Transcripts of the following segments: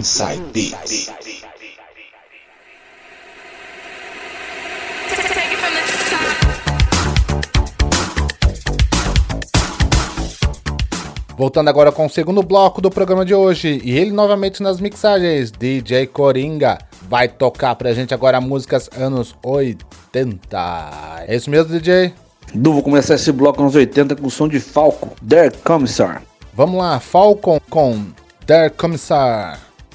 Inside Beats. Voltando agora com o segundo bloco do programa de hoje, e ele novamente nas mixagens, DJ Coringa, vai tocar pra gente agora músicas anos 80. É isso mesmo, DJ? Vou começar esse bloco anos 80 com o som de Falcon, Der Kommissar. Vamos lá, Falcon com Der Kommissar.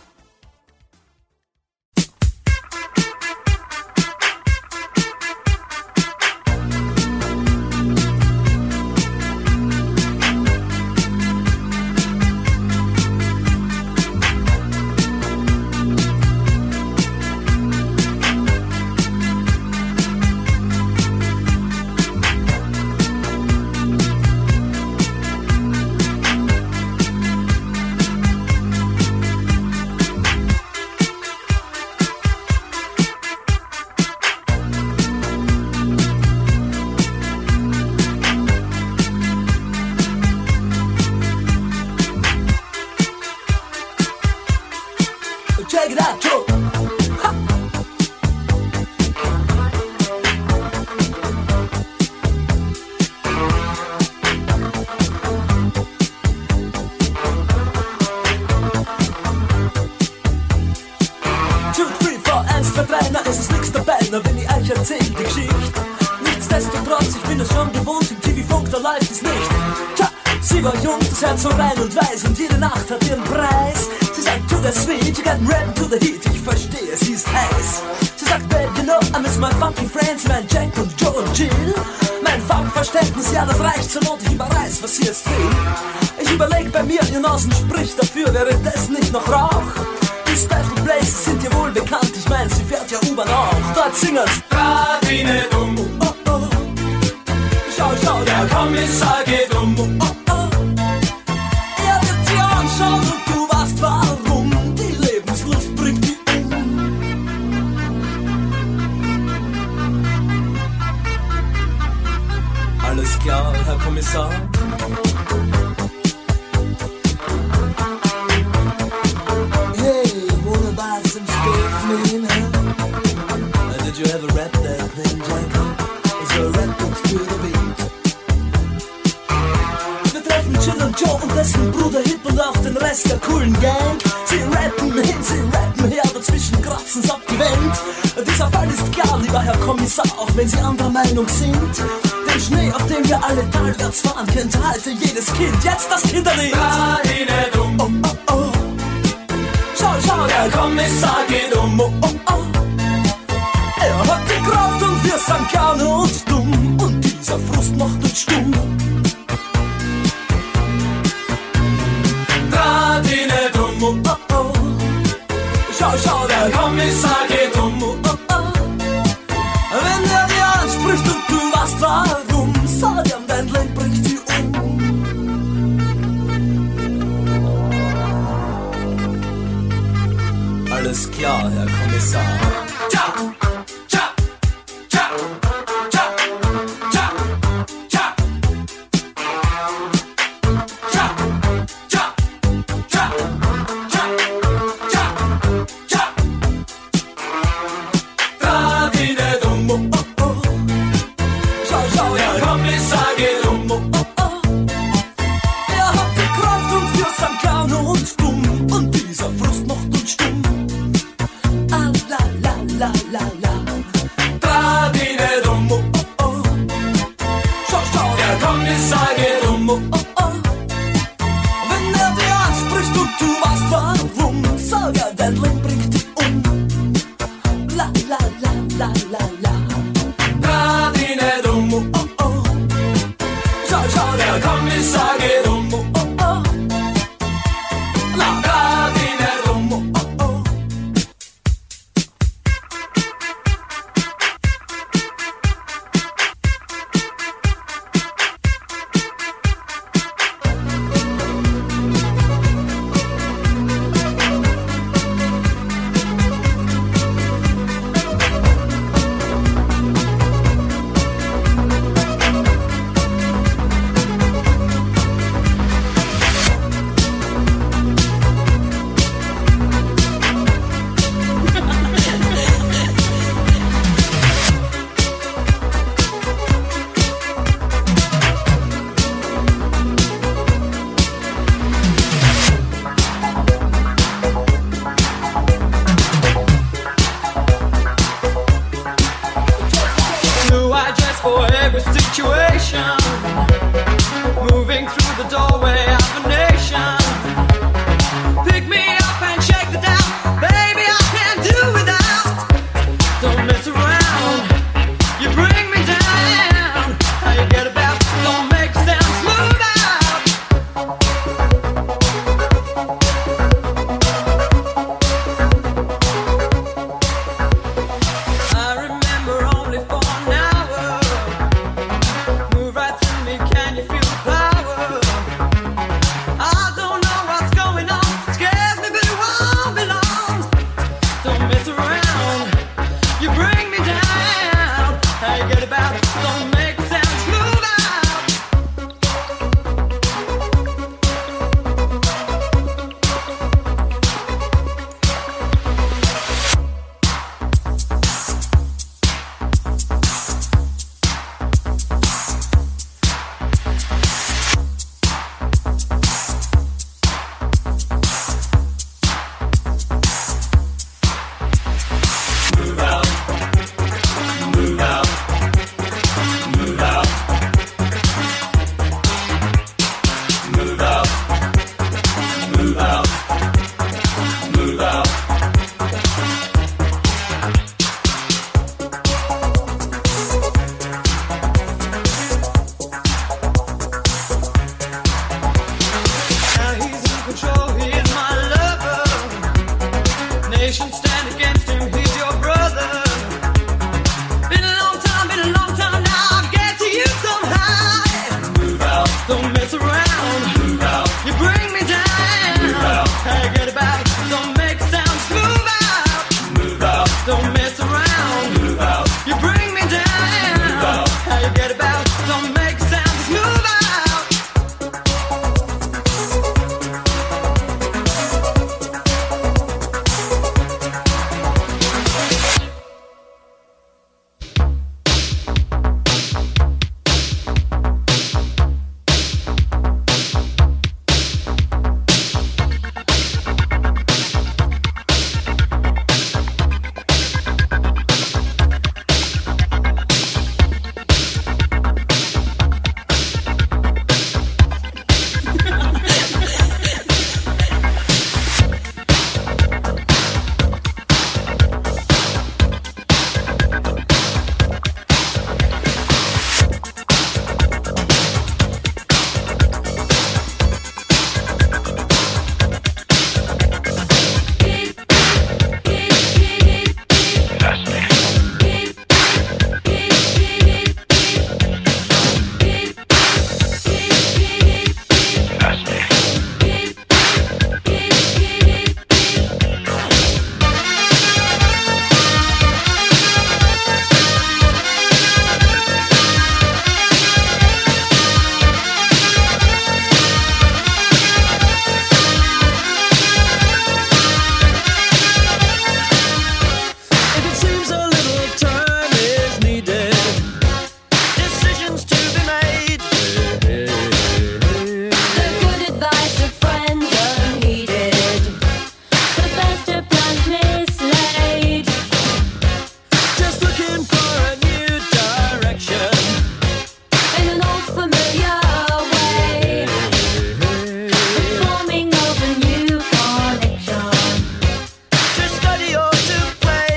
Check it out, Joe. Ha. Two, three, four, 1, 2, 3, na es ist nix dabei, na wenn ich euch erzähl die Geschichte. Nichtsdestotrotz, ich bin es schon gewohnt, im TV-Funk, da läuft es nicht. Tja, sie war jung, das Herz so rein und weiß und jede Nacht hat ihren Preis. Sie sagt, to the sweet, you got rap to the heat, ich verstehe, sie ist heiß. Sie sagt, babe, you know, I miss my funky friends, mein Jack und Joe und Jill. Mein Funkverständnis, ja, das reicht zur Not, ich überreiß, was sie jetzt will. Ich überleg bei mir, ihr Nasen spricht dafür, wäre das nicht noch Rauch? Die Special Places sind dir wohl bekannt, ich mein, sie fährt ja U-Bahn auch. Dort singen's Radine dumm, oh, oh. Schau, schau, der Kommissar geht um, oh, oh. Er wird sie anschauen und du weißt warum. Die Lebenslust bringt die um. Alles klar, Herr Kommissar? Hey, wanna buy some stuff, man, huh? Did you ever rap that thing, Jack? So rap it to the beat. Wir treffen Jill und Joe und dessen Bruder Hip und auch den Rest der coolen Gang. Sie rappen hin, sie rappen her, dazwischen kratzen's abgewendet. Dieser Fall ist klar, lieber Herr Kommissar, auch wenn Sie anderer Meinung sind. Den Schnee, auf dem wir alle talwärts fahren, kennt heute jedes Kind. Jetzt das Kinderlied. Radine dumm, oh, oh, oh. Schau, schau, der Kommissar geht um, oh, oh, oh. Er hat die Kraft und wir sind gerne und dumm. Und dieser Frust macht uns stumm. Radine dumm, oh, oh, oh. Schau, schau, der Kommissar geht um, oh, oh, oh. Wenn er dir anspricht und du weißt warum, sag ihm, dein Leben bringt die um. Alles klar, Herr Kommissar. Tja, tja, tja, tja, tja, tja. Tja, tja, tja, tja, tja, tja. Radine dumm, oh, oh, oh. Schau, schau, der Kommissar geht um, oh, oh, oh. Er hat die Kraft und wir sind gern und dumm. Und dieser Frust macht uns stumm. Ah, la, la. for every situation, moving through the doorway of a nation. Pick me up and shake the doubt, baby, I can't do without. Don't mess around, you bring me down. How you get about, don't make sound, smooth out. I remember only for an hour. Move right through me, can you feel the power? I don't know what's going on, scares me but it won't be long. Don't mess around, you bring me down. How you get about, don't make sound, smooth out. Now he's in control, he is my lover. Nations stand against him, he's your brother. Been a long time now, I'll get to you somehow. Move out, don't mess around. Move out, you bring me down. Move out, how you get about, don't make sounds. Move out, move out, don't mess around. Move out, you bring me down. Move out, how you get about, don't make sounds. Move out. If it seems a little time is needed, decisions to be made. The good advice of friends unheeded, the best of plans mislaid. Just looking for a new direction. In an old familiar way, the forming of a new connection. To study or to play.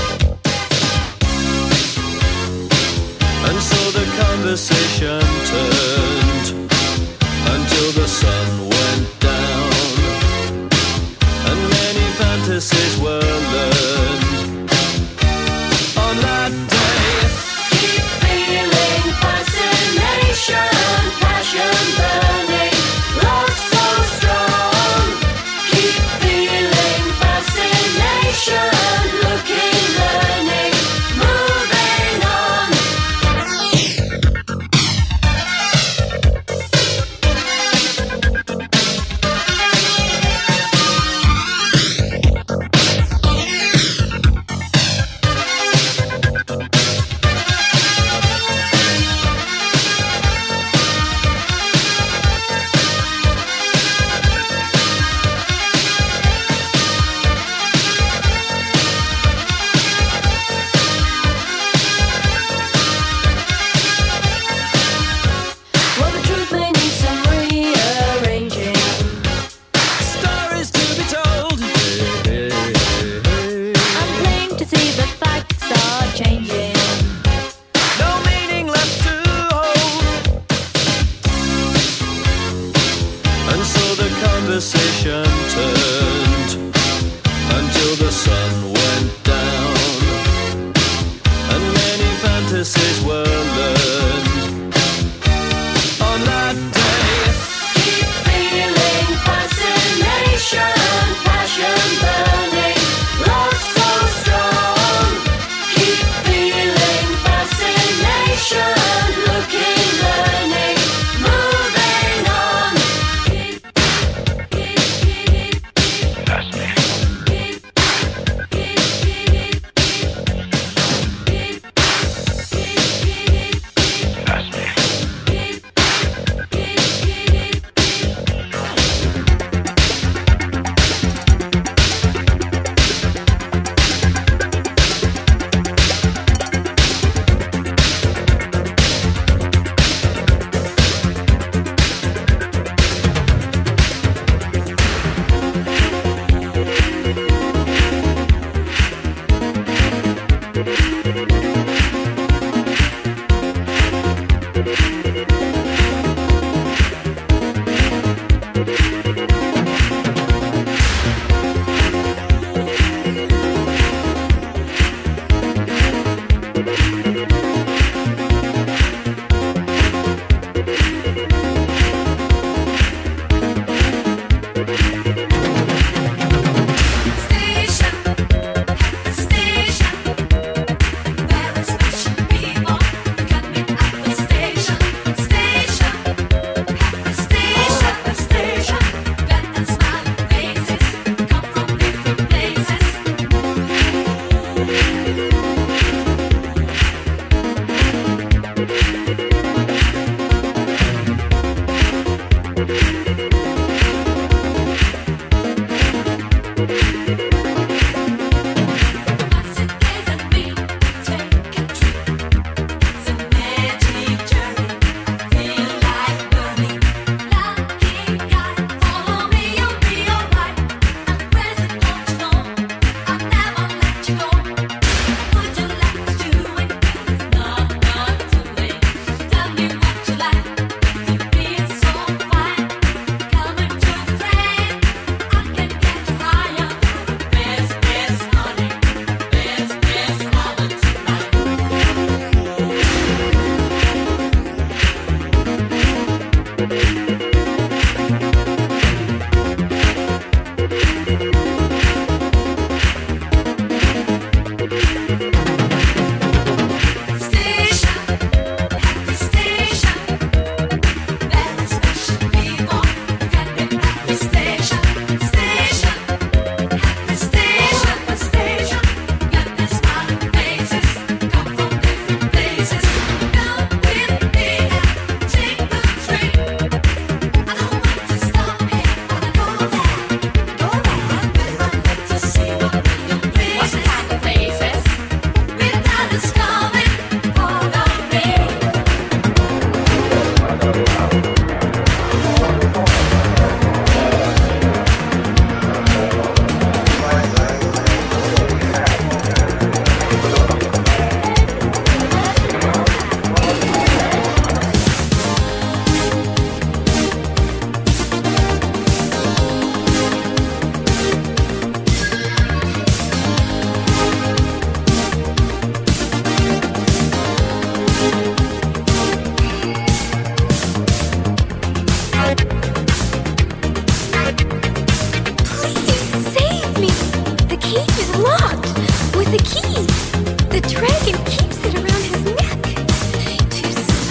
And so the conversation turned until the sun went down, and many fantasies were learned on that day. Keep feeling fascination, passion burning, love so strong. Keep feeling fascination, looking, learning, moving on.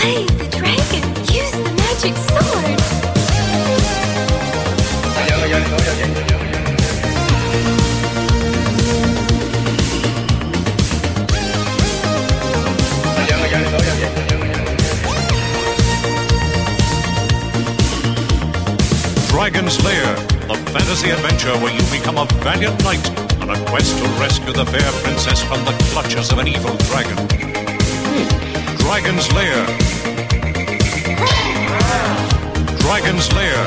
slay the dragon, use the magic sword. Dragon's Lair, a fantasy adventure where you become a valiant knight on a quest to rescue the fair princess from the clutches of an evil dragon. Dragon's Lair. Dragon's Lair.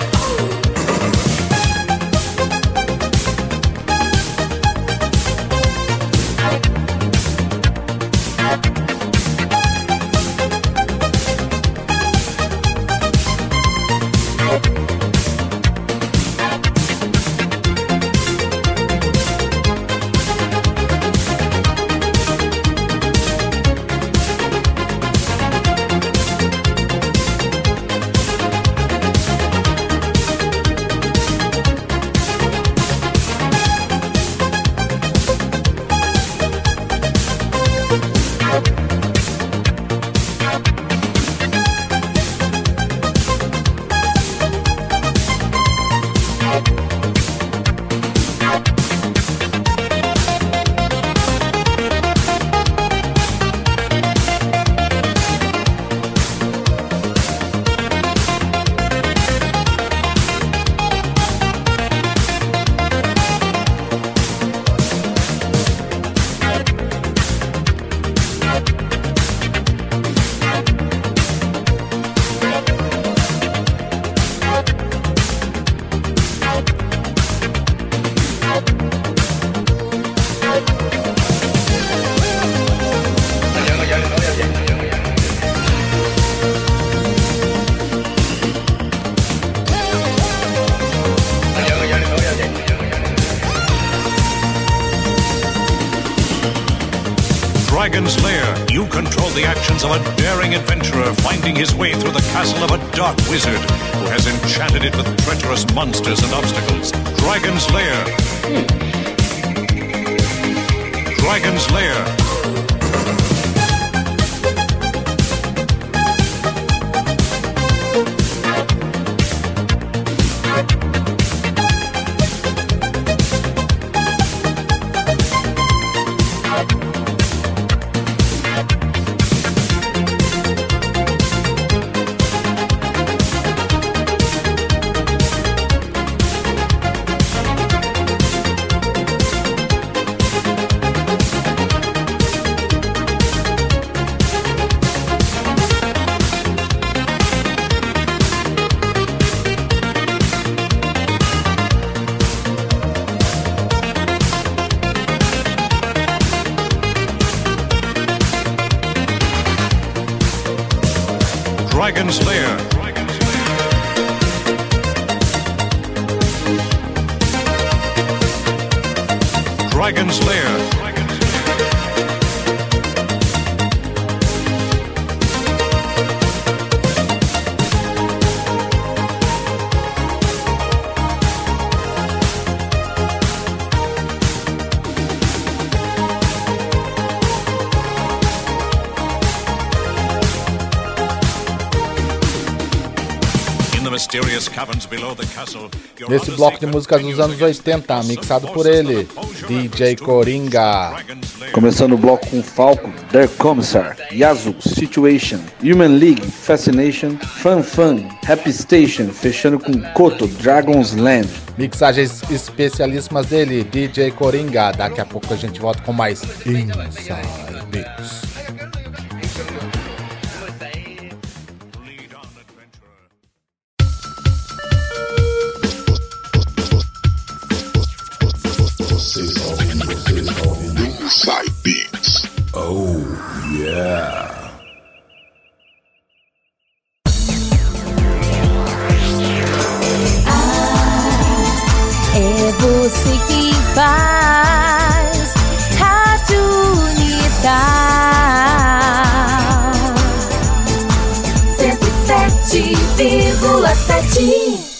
Dragon's Lair. You control the actions of a daring adventurer finding his way through the castle of a dark wizard who has enchanted it with treacherous monsters and obstacles. Dragon's Lair. Dragon's Lair. Dragon's Lair. Dragon's Lair. Nesse bloco de músicas dos anos 80, mixado por ele, DJ Coringa. Começando o bloco com Falco, Der Commissar, Yazoo, Situation, Human League, Fascination, Fun Fun, Happy Station, fechando com Koto, Dragon's Land. Mixagens especialíssimas dele, DJ Coringa. Daqui a pouco a gente volta com mais Inside Mix. Inside Beats. Oh, yeah. É você que faz Rádio Unidade 107,7.